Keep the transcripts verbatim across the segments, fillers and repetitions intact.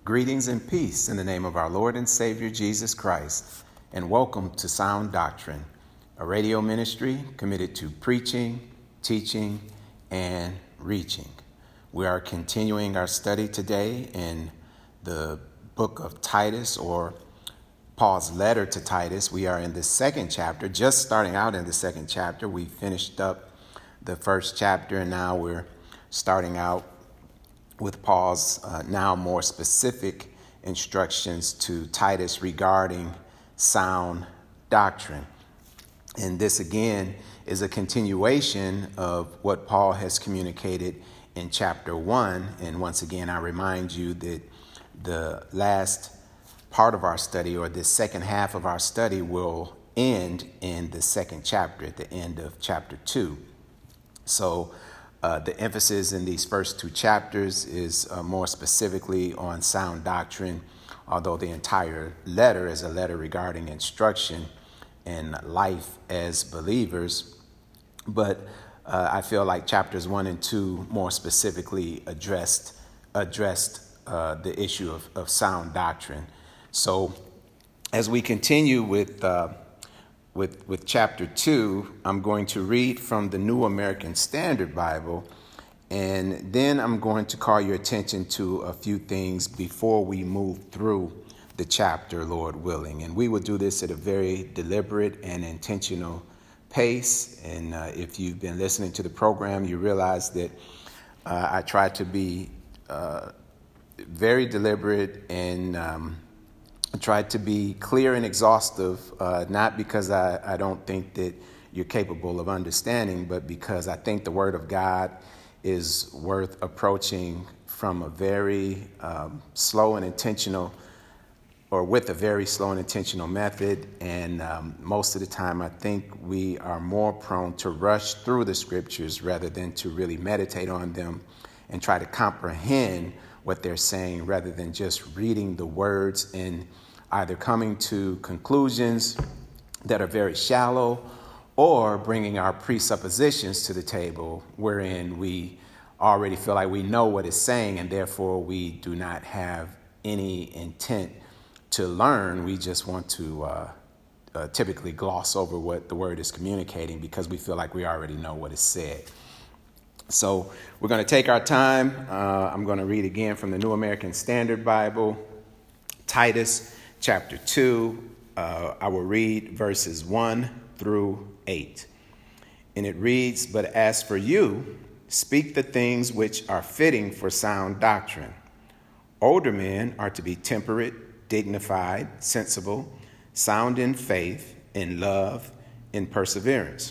Greetings and peace in the name of our Lord and Savior Jesus Christ, and welcome to Sound Doctrine, a radio ministry committed to preaching, teaching, and reaching. We are continuing our study today in the book of Titus, or Paul's letter to Titus. We are in the second chapter, just starting out in the second chapter. We finished up the first chapter, and now we're starting out with Paul's uh, now more specific instructions to Titus regarding sound doctrine. And this again is a continuation of what Paul has communicated in chapter one. And once again, I remind you that the last part of our study, or the second half of our study, will end in the second chapter, at the end of chapter two. So Uh, the emphasis in these first two chapters is uh, more specifically on sound doctrine, although the entire letter is a letter regarding instruction and life as believers. But uh, I feel like chapters one and two more specifically addressed addressed uh, the issue of, of sound doctrine. So as we continue with uh, With, with chapter two, I'm going to read from the New American Standard Bible, and then I'm going to call your attention to a few things before we move through the chapter, Lord willing. And we will do this at a very deliberate and intentional pace. And uh, if you've been listening to the program, you realize that uh, I try to be uh, very deliberate and um I tried to be clear and exhaustive, uh, not because I, I don't think that you're capable of understanding, but because I think the Word of God is worth approaching from a very um, slow and intentional, or with a very slow and intentional method. And um, most of the time, I think we are more prone to rush through the Scriptures rather than to really meditate on them and try to comprehend what they're saying, rather than just reading the words and either coming to conclusions that are very shallow, or bringing our presuppositions to the table, wherein we already feel like we know what it's saying, and therefore we do not have any intent to learn. We just want to uh, uh, typically gloss over what the word is communicating because we feel like we already know what is said. So we're going to take our time. Uh, I'm going to read again from the New American Standard Bible, Titus chapter two. Uh, I will read verses one through eight. And it reads, "But as for you, speak the things which are fitting for sound doctrine. Older men are to be temperate, dignified, sensible, sound in faith, in love, in perseverance.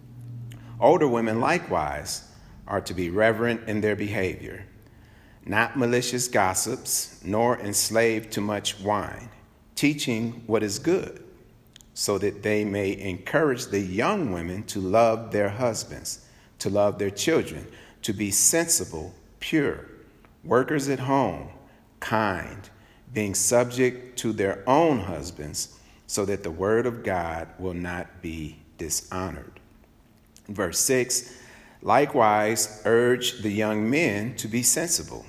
Older women likewise are to be reverent in their behavior, not malicious gossips, nor enslaved to much wine, teaching what is good, so that they may encourage the young women to love their husbands, to love their children, to be sensible, pure, workers at home, kind, being subject to their own husbands, so that the word of God will not be dishonored." Verse six, "Likewise, urge the young men to be sensible.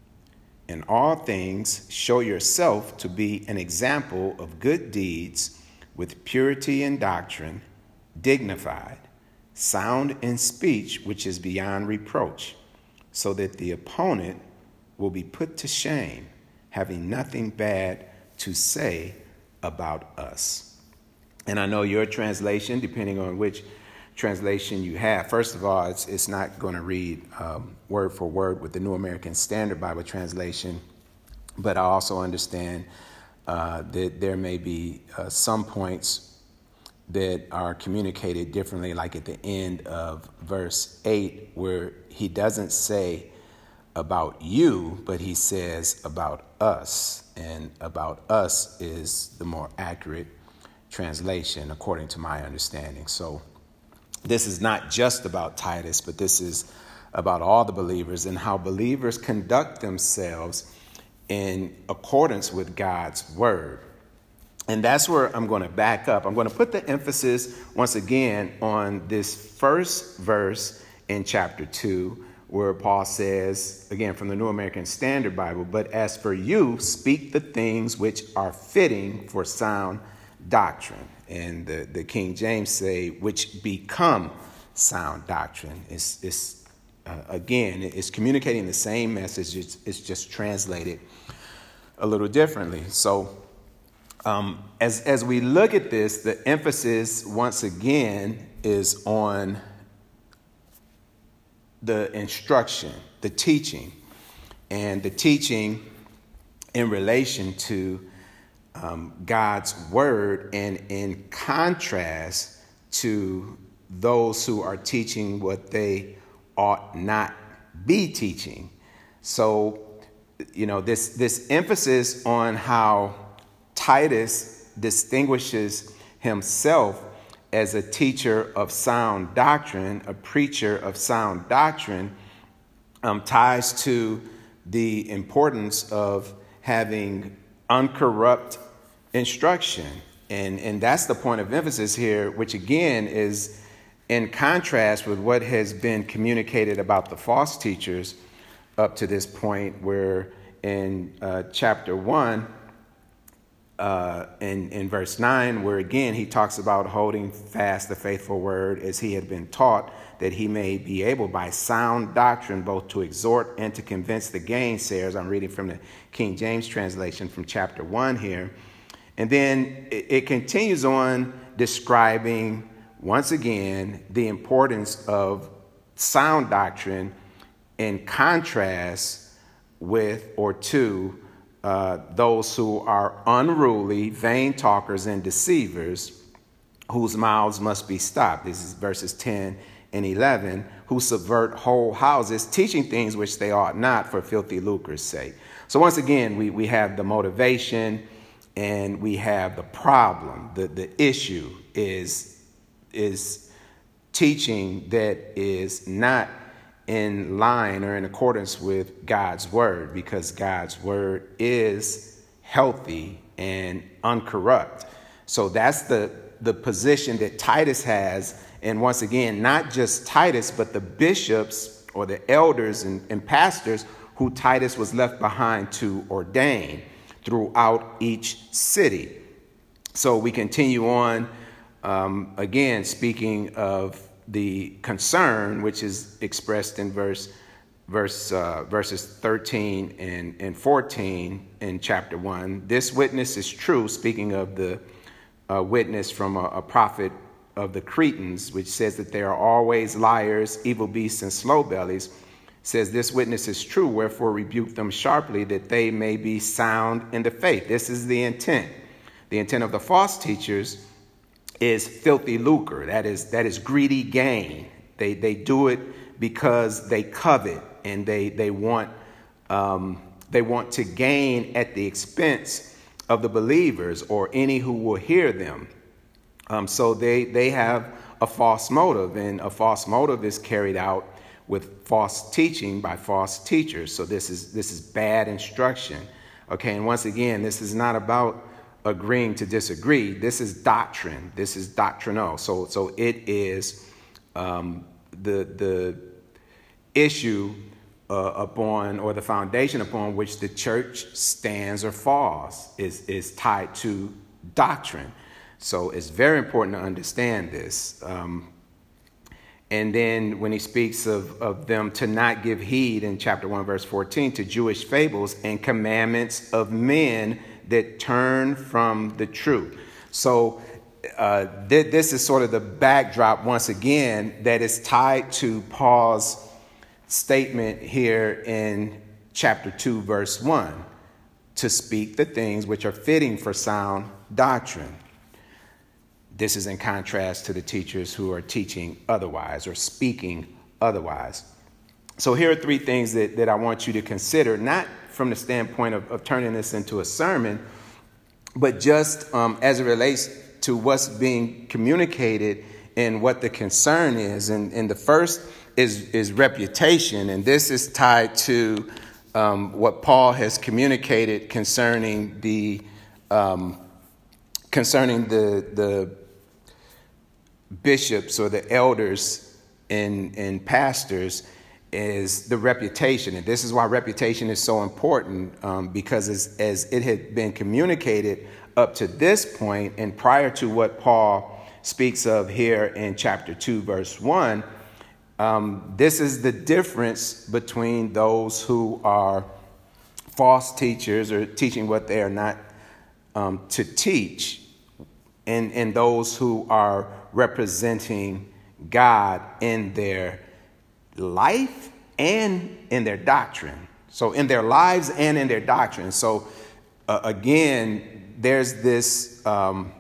In all things, show yourself to be an example of good deeds, with purity in doctrine, dignified, sound in speech which is beyond reproach, so that the opponent will be put to shame, having nothing bad to say about us." And I know your translation, depending on which translation you have, first of all, it's it's not going to read um, word for word with the New American Standard Bible translation, but I also understand uh, that there may be uh, some points that are communicated differently, like at the end of verse eight, where he doesn't say about you, but he says about us, and about us is the more accurate translation, according to my understanding. So this is not just about Titus, but this is about all the believers and how believers conduct themselves in accordance with God's word. And that's where I'm going to back up. I'm going to put the emphasis once again on this first verse in chapter two, where Paul says, again, from the New American Standard Bible, but as for you, speak the things which are fitting for sound doctrine. And the, the King James say, which become sound doctrine. It's, it's uh, again, it's communicating the same message. It's, it's just translated a little differently. So um, as, as we look at this, the emphasis once again is on the instruction, the teaching, and the teaching in relation to um, God's word, and in contrast to those who are teaching what they ought not be teaching. So, you know, this, this emphasis on how Titus distinguishes himself as a teacher of sound doctrine, a preacher of sound doctrine, um, ties to the importance of having uncorrupt instruction. And, and that's the point of emphasis here, which again is in contrast with what has been communicated about the false teachers up to this point, where in uh, chapter one, Uh, in, in verse nine, where again he talks about holding fast the faithful word as he had been taught, that he may be able by sound doctrine both to exhort and to convince the gainsayers. I'm reading from the King James translation from chapter one here. And then it, it continues on describing once again the importance of sound doctrine in contrast with or to Uh, those who are unruly, vain talkers, and deceivers, whose mouths must be stopped. This is verses ten and eleven, who subvert whole houses, teaching things which they ought not for filthy lucre's sake. So once again, we, we have the motivation and we have the problem. The, the issue is, is teaching that is not in line or in accordance with God's word, because God's word is healthy and uncorrupt. So that's the, the position that Titus has. And once again, not just Titus, but the bishops or the elders and, and pastors who Titus was left behind to ordain throughout each city. So we continue on, um, again, speaking of the concern, which is expressed in verse, verse uh, verses thirteen and, and fourteen in chapter one. This witness is true, speaking of the uh, witness from a, a prophet of the Cretans, which says that they are always liars, evil beasts, and slow bellies. Says this witness is true, wherefore rebuke them sharply, that they may be sound in the faith. This is the intent. The intent of the false teachers is filthy lucre. That is that is greedy gain. They they do it because they covet and they they want um, they want to gain at the expense of the believers or any who will hear them. Um, so they they have a false motive, and a false motive is carried out with false teaching by false teachers. So this is this is bad instruction. Okay, and once again, this is not about agreeing to disagree. This is doctrine. This is doctrinal. So, so it is um, the the issue uh, upon, or the foundation upon which the church stands or falls is is tied to doctrine. So it's very important to understand this. Um, and then when he speaks of of them to not give heed in chapter one, verse fourteen, to Jewish fables and commandments of men that turn from the truth. So uh, th- this is sort of the backdrop, once again, that is tied to Paul's statement here in chapter two, verse one, to speak the things which are fitting for sound doctrine. This is in contrast to the teachers who are teaching otherwise or speaking otherwise. So here are three things that, that I want you to consider, not from the standpoint of, of turning this into a sermon, but just um, as it relates to what's being communicated and what the concern is. And, and the first is, is reputation. And this is tied to um, what Paul has communicated concerning the um, concerning the the bishops or the elders and, and pastors is the reputation. And this is why reputation is so important, um, because as, as it had been communicated up to this point and prior to what Paul speaks of here in chapter two, verse one, um, this is the difference between those who are false teachers or teaching what they are not um, to teach, and, and those who are representing God in their life and in their doctrine. So in their lives and in their doctrine. So uh, again, there's this, um,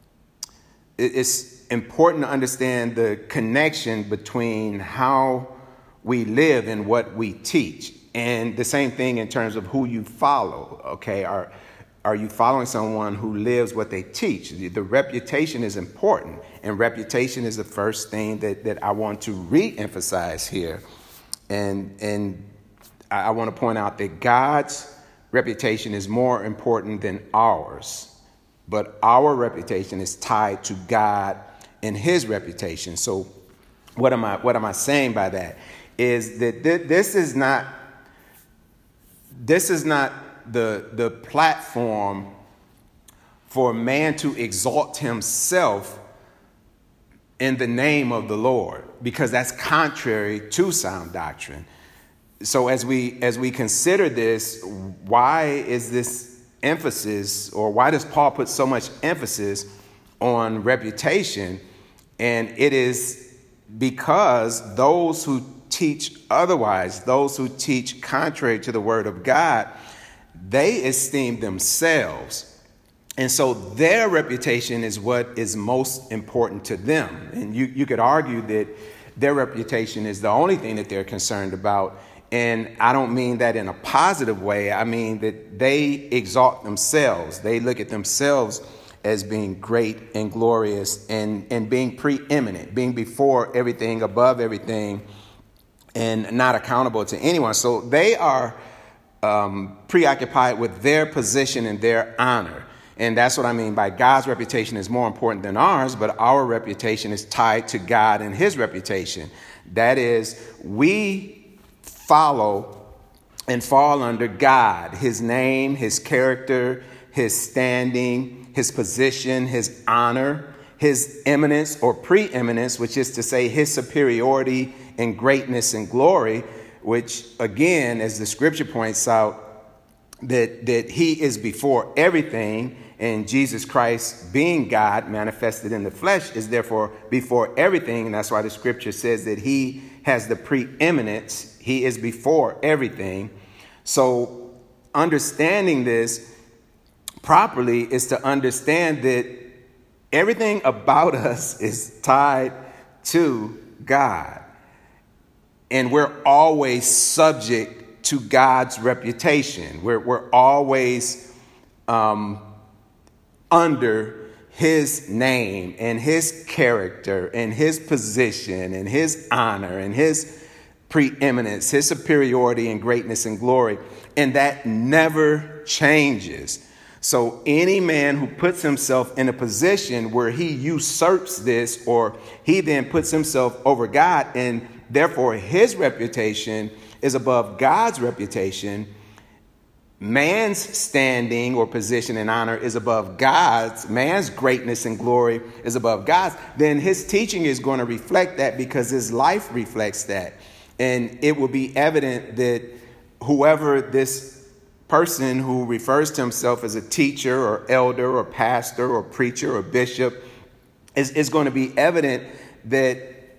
it, it's important to understand the connection between how we live and what we teach. And the same thing in terms of who you follow. Okay, are are you following someone who lives what they teach? The, the reputation is important, and reputation is the first thing that, that I want to re-emphasize here. And and I, I want to point out that God's reputation is more important than ours, but our reputation is tied to God and His reputation. So, what am I what am I saying by that? Is that th- this is not. This is not the, the platform for man to exalt himself in the name of the Lord, because that's contrary to sound doctrine. So as we as we consider this, why is this emphasis, or why does Paul put so much emphasis on reputation? And it is because those who teach otherwise, those who teach contrary to the word of God, they esteem themselves. And so their reputation is what is most important to them. And you, you could argue that their reputation is the only thing that they're concerned about. And I don't mean that in a positive way. I mean that they exalt themselves. They look at themselves as being great and glorious and, and being preeminent, being before everything, above everything, and not accountable to anyone. So they are um, preoccupied with their position and their honor. And that's what I mean by God's reputation is more important than ours, but our reputation is tied to God and His reputation. That is, we follow and fall under God, His name, His character, His standing, His position, His honor, His eminence or preeminence, which is to say His superiority and greatness and glory, which again, as the scripture points out, that, that He is before everything, and Jesus Christ, being God manifested in the flesh, is therefore before everything. And that's why the scripture says that He has the preeminence. He is before everything. So understanding this properly is to understand that everything about us is tied to God. And we're always subject to God's reputation. We're, we're always um, under His name and His character and His position and His honor and His preeminence, His superiority and greatness and glory. And that never changes. So any man who puts himself in a position where he usurps this, or he then puts himself over God, and therefore his reputation is above God's reputation, man's standing or position and honor is above God's, man's greatness and glory is above God's, then his teaching is going to reflect that, because his life reflects that. And it will be evident that whoever this person who refers to himself as a teacher or elder or pastor or preacher or bishop is, is going to be evident that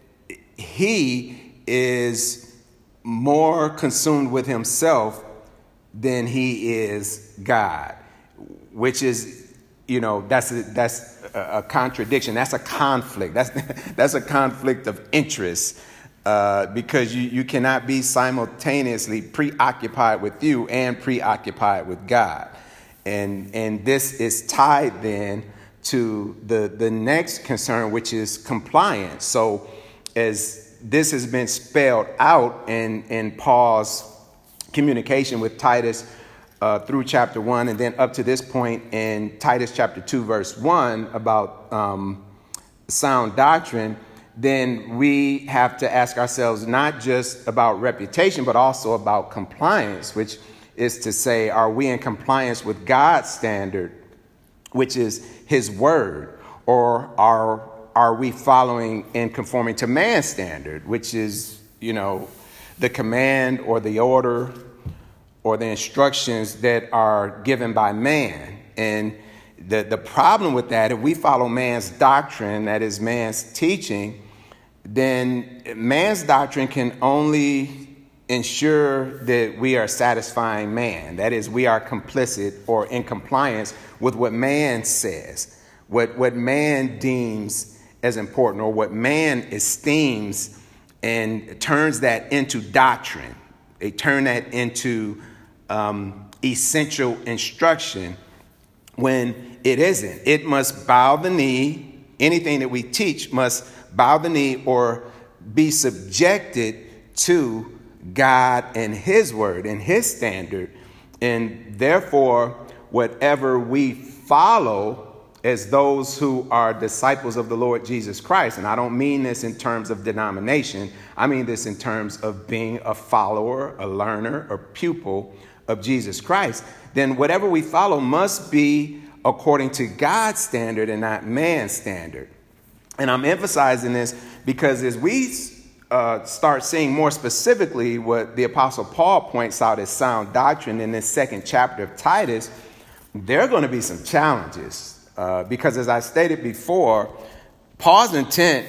he is more consumed with himself than he is God, which is, you know, that's a, that's a, a contradiction. That's a conflict. That's that's a conflict of interest. Uh, because you, you cannot be simultaneously preoccupied with you and preoccupied with God. And and this is tied then to the, the next concern, which is compliance. So as this has been spelled out in, in Paul's communication with Titus uh, through chapter one, and then up to this point in Titus chapter two, verse one, about um, sound doctrine, then we have to ask ourselves not just about reputation, but also about compliance, which is to say, are we in compliance with God's standard, which is his word, or are are we following and conforming to man's standard, which is, you know, the command or the order or the instructions that are given by man? And the, the problem with that, if we follow man's doctrine, that is man's teaching, then man's doctrine can only ensure that we are satisfying man. That is, we are complicit or in compliance with what man says, what, what man deems as important, or what man esteems, and turns that into doctrine. They turn that into um, essential instruction when it isn't. It must bow the knee. Anything that we teach must bow the knee or be subjected to God and his word and his standard. And therefore, whatever we follow as those who are disciples of the Lord Jesus Christ, and I don't mean this in terms of denomination, I mean this in terms of being a follower, a learner, a pupil of Jesus Christ, then whatever we follow must be according to God's standard and not man's standard. And I'm emphasizing this because as we uh, start seeing more specifically what the Apostle Paul points out as sound doctrine in this second chapter of Titus, there are going to be some challenges. Uh, because as I stated before, Paul's intent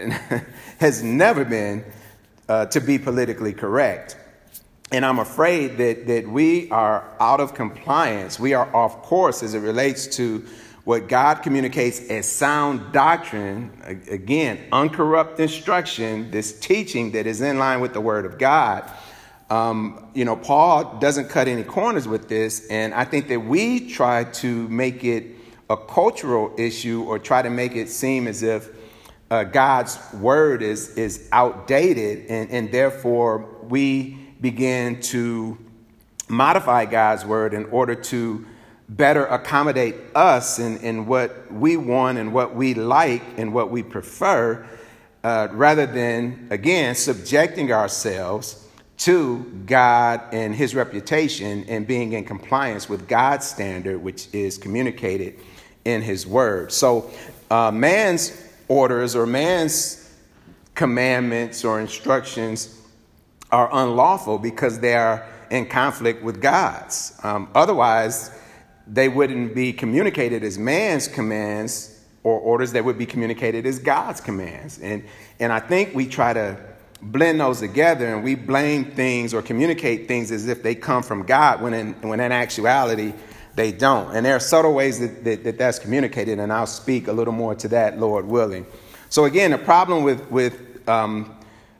has never been uh, to be politically correct. And I'm afraid that, that we are out of compliance. We are off course as it relates to what God communicates as sound doctrine. Again, uncorrupt instruction, this teaching that is in line with the word of God. Um, you know, Paul doesn't cut any corners with this. And I think that we try to make it a cultural issue or try to make it seem as if uh, God's word is is outdated, and, and therefore we begin to modify God's word in order to better accommodate us in, in what we want and what we like and what we prefer, uh, rather than, again, subjecting ourselves to God and his reputation and being in compliance with God's standard, which is communicated in his word. So uh, man's orders or man's commandments or instructions are unlawful because they are in conflict with God's. Um, otherwise, they wouldn't be communicated as man's commands or orders. They would be communicated as God's commands. And, and I think we try to blend those together, and we blame things or communicate things as if they come from God, when in, when in actuality, they don't. And there are subtle ways that, that, that that's communicated, and I'll speak a little more to that, Lord willing. So again, the problem with, with um,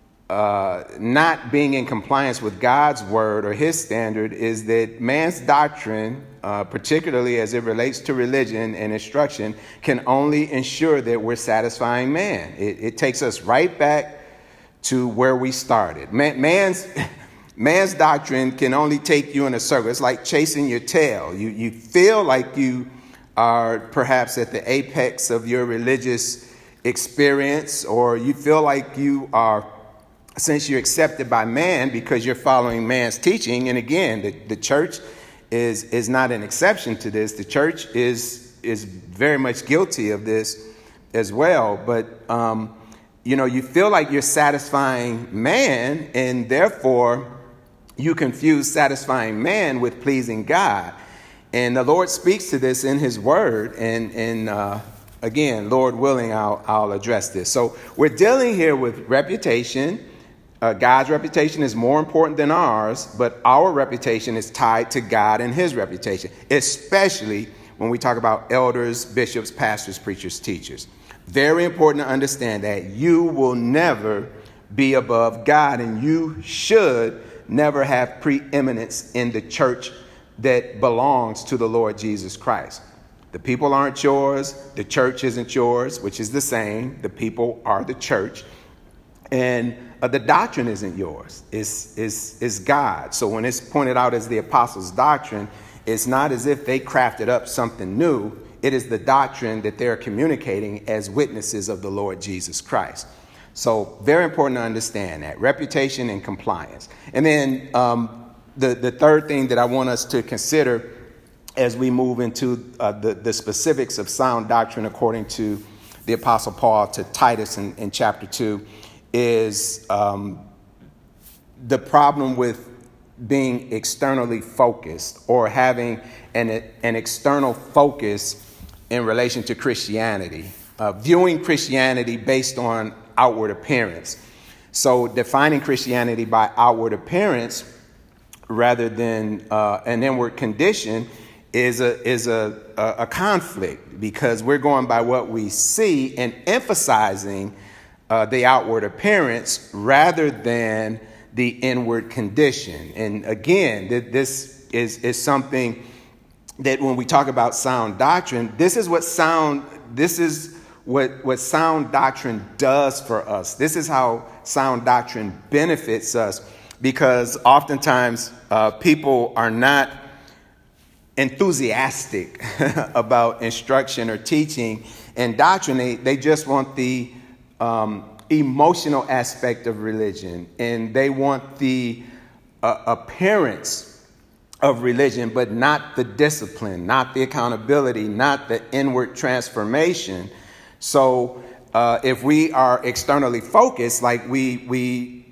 uh, not being in compliance with God's word or his standard is that man's doctrine, uh, particularly as it relates to religion and instruction, can only ensure that we're satisfying man. It, it takes us right back to where we started. Man, man's... Man's doctrine can only take you in a circle. It's like chasing your tail. You you feel like you are perhaps at the apex of your religious experience, or you feel like you are, since you're accepted by man because you're following man's teaching. And again, the, the church is is not an exception to this. The church is is very much guilty of this as well. But um, you know, you feel like you're satisfying man, and therefore you confuse satisfying man with pleasing God. And the Lord speaks to this in his word. And, and uh, again, Lord willing, I'll, I'll address this. So we're dealing here with reputation. Uh, God's reputation is more important than ours, but our reputation is tied to God and his reputation, especially when we talk about elders, bishops, pastors, preachers, teachers. Very important to understand that you will never be above God, and you should never have preeminence in the church that belongs to the Lord Jesus Christ. The people aren't yours. The church isn't yours, which is the same. The people are the church. And uh, the doctrine isn't yours. It's, it's, it's God. So when it's pointed out as the apostles' doctrine, it's not as if they crafted up something new. It is the doctrine that they're communicating as witnesses of the Lord Jesus Christ. So very important to understand that, reputation and compliance. And then um, the, the third thing that I want us to consider as we move into uh, the, the specifics of sound doctrine according to the Apostle Paul to Titus in, in chapter two is um, the problem with being externally focused or having an, an external focus in relation to Christianity, uh, viewing Christianity based on outward appearance. So defining Christianity by outward appearance rather than uh, an inward condition is a is a, a, a conflict, because we're going by what we see and emphasizing uh, the outward appearance rather than the inward condition. And again, th- this is, is something that when we talk about sound doctrine, this is what sound, this is what, what sound doctrine does for us. This is how sound doctrine benefits us, because oftentimes uh, people are not enthusiastic about instruction or teaching and doctrine. They, they just want the um, emotional aspect of religion, and they want the uh, appearance of religion, but not the discipline, not the accountability, not the inward transformation. So uh, if we are externally focused, like we we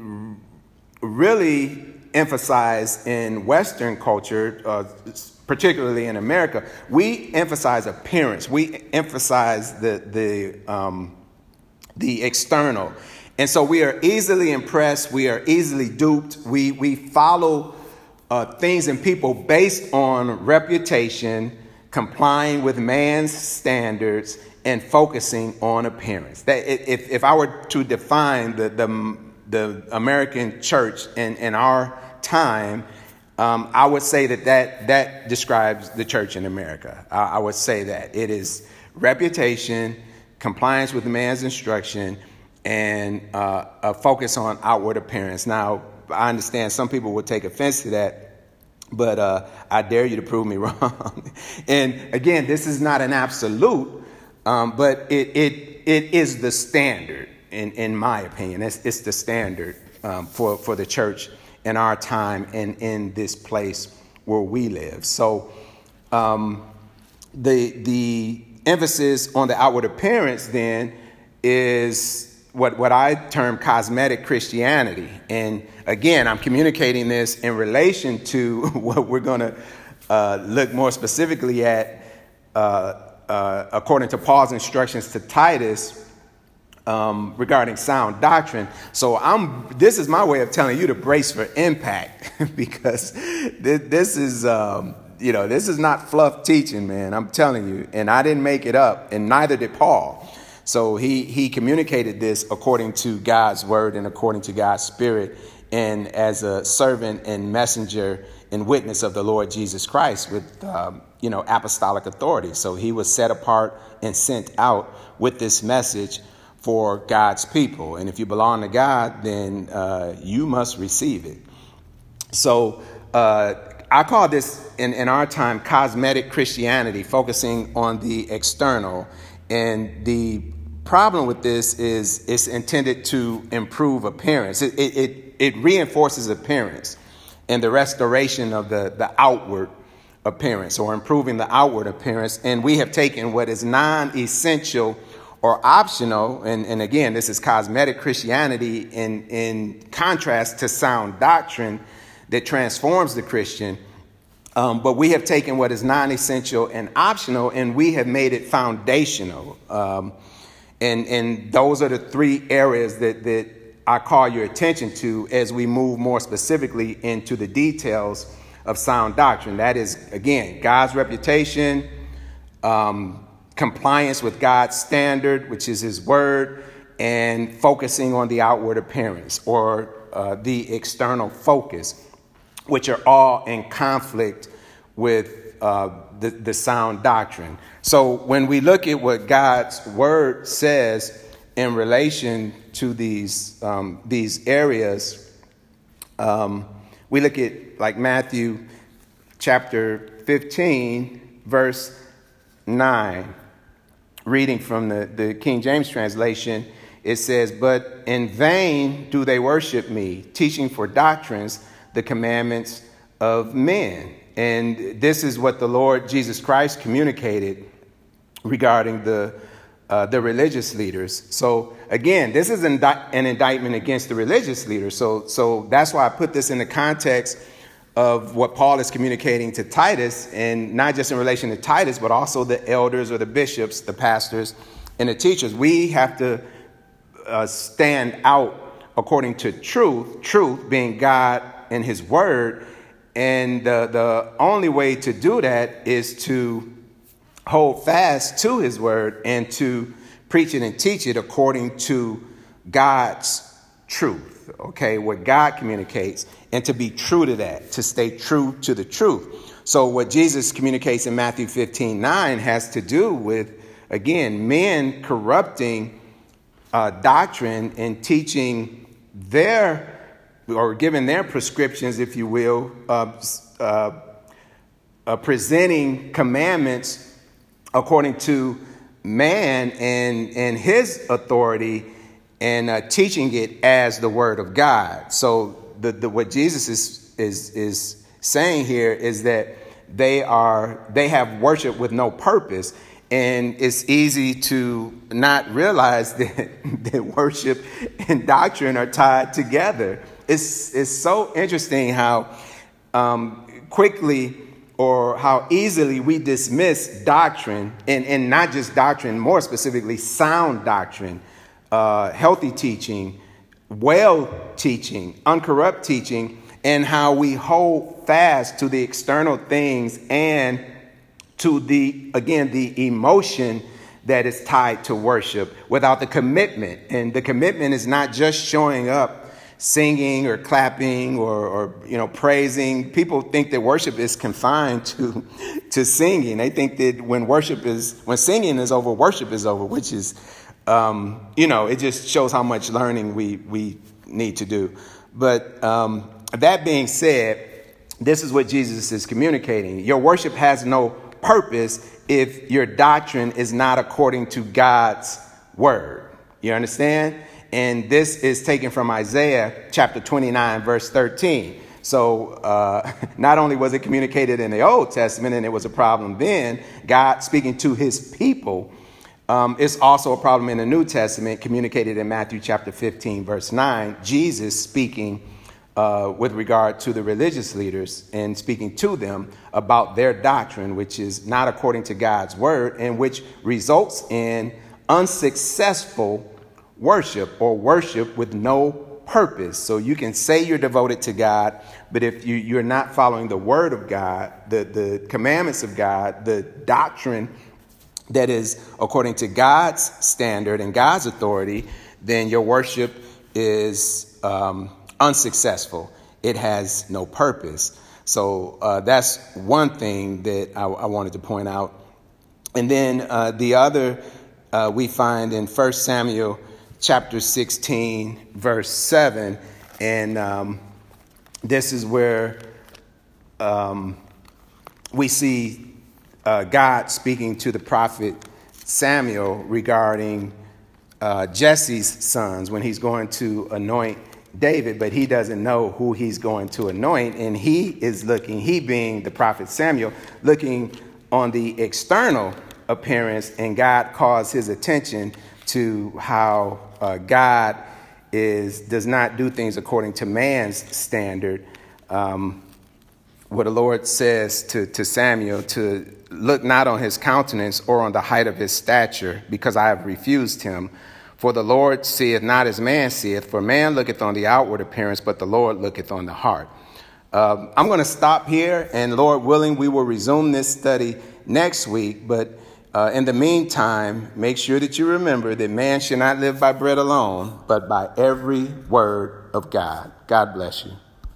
really emphasize in Western culture, uh, particularly in America, we emphasize appearance. We emphasize the the um, the external. And so we are easily impressed. We are easily duped. We we follow uh, things and people based on reputation, complying with man's standards, and focusing on appearance. That if if I were to define the the, the American church in, in our time, um, I would say that, that that describes the church in America. I, I would say that it is reputation, compliance with man's instruction, and uh, a focus on outward appearance. Now, I understand some people will take offense to that, but uh, I dare you to prove me wrong. And again, this is not an absolute, um, but it it it is the standard, in, in my opinion. It's, it's the standard um, for, for the church in our time and in this place where we live. So um, the the emphasis on the outward appearance then is what, what I term cosmetic Christianity. And again, I'm communicating this in relation to what we're going to uh, look more specifically at uh, uh, according to Paul's instructions to Titus um, regarding sound doctrine. So I'm this is my way of telling you to brace for impact, because th- this is um, you know, this is not fluff teaching, man. I'm telling you. And I didn't make it up, and neither did Paul. So he he communicated this according to God's word and according to God's spirit, and as a servant and messenger and witness of the Lord Jesus Christ with, um, you know, apostolic authority. So he was set apart and sent out with this message for God's people. And if you belong to God, then uh, you must receive it. So uh I call this, in, in our time, cosmetic Christianity, focusing on the external. And the problem with this is it's intended to improve appearance. It, it, it, it reinforces appearance and the restoration of the, the outward appearance, or improving the outward appearance. And we have taken what is non-essential or optional, and, and again, this is cosmetic Christianity in, in contrast to sound doctrine that transforms the Christian. Um, but we have taken what is non-essential and optional, and we have made it foundational. Um, and, and those are the three areas that, that I call your attention to as we move more specifically into the details of sound doctrine. That is, again, God's reputation, um, compliance with God's standard, which is his word, and focusing on the outward appearance, or uh, the external focus, which are all in conflict with uh, the, the sound doctrine. So when we look at what God's word says in relation to these um, these areas, um, we look at like Matthew chapter fifteen, verse nine, reading from the, the King James translation. it says, "But in vain do they worship me, teaching for doctrines the commandments of men." And this is what the Lord Jesus Christ communicated regarding the uh, the religious leaders. So again, this is an, indi- an indictment against the religious leaders. So so that's why I put this in the context of what Paul is communicating to Titus, and not just in relation to Titus, but also the elders or the bishops, the pastors, and the teachers. We have to uh, stand out according to truth, truth being God and his word. And the, the only way to do that is to hold fast to his word and to preach it and teach it according to God's truth, okay, what God communicates, and to be true to that, to stay true to the truth. So what Jesus communicates in Matthew fifteen nine has to do with, again, men corrupting uh, doctrine and teaching their, or giving their prescriptions, if you will, uh, uh, uh, presenting commandments according to man and, and his authority, and uh, teaching it as the word of God. So the, the what Jesus is is is saying here is that they are they have worship with no purpose, and it's easy to not realize that, that worship and doctrine are tied together. It's it's so interesting how um, quickly or how easily we dismiss doctrine, and, and not just doctrine, more specifically sound doctrine, uh, healthy teaching, well teaching, uncorrupt teaching, and how we hold fast to the external things and to the, again, the emotion that is tied to worship without the commitment. And the commitment is not just showing up singing or clapping or, or, you know, praising. People think that worship is confined to, to singing. They think that when worship is, when singing is over, worship is over, which is, um, you know, it just shows how much learning we, we need to do. But um, that being said, this is what Jesus is communicating. Your worship has no purpose if your doctrine is not according to God's word. You understand? And this is taken from Isaiah chapter twenty-nine, verse thirteen. So uh, not only was it communicated in the Old Testament, and it was a problem then, God speaking to his people, um, it's also a problem in the New Testament, communicated in Matthew chapter fifteen, verse nine, Jesus speaking uh, with regard to the religious leaders and speaking to them about their doctrine, which is not according to God's word, and which results in unsuccessful worship, or worship with no purpose. So you can say you're devoted to God, but if you, you're not following the word of God, the, the commandments of God, the doctrine that is according to God's standard and God's authority, then your worship is um, unsuccessful. It has no purpose. So uh, that's one thing that I, I wanted to point out. And then uh, the other uh, we find in First Samuel chapter sixteen, verse seven. And um, this is where um, we see uh, God speaking to the prophet Samuel regarding uh, Jesse's sons when he's going to anoint David, but he doesn't know who he's going to anoint. And he is looking, he being the prophet Samuel, looking on the external appearance, and God calls his attention to how uh, God is does not do things according to man's standard. Um, what the Lord says to, to Samuel, to look not on his countenance or on the height of his stature, because I have refused him. For the Lord seeth not as man seeth, for man looketh on the outward appearance, but the Lord looketh on the heart. Um, I'm going to stop here, and Lord willing, we will resume this study next week. But Uh, in the meantime, make sure that you remember that man should not live by bread alone, but by every word of God. God bless you.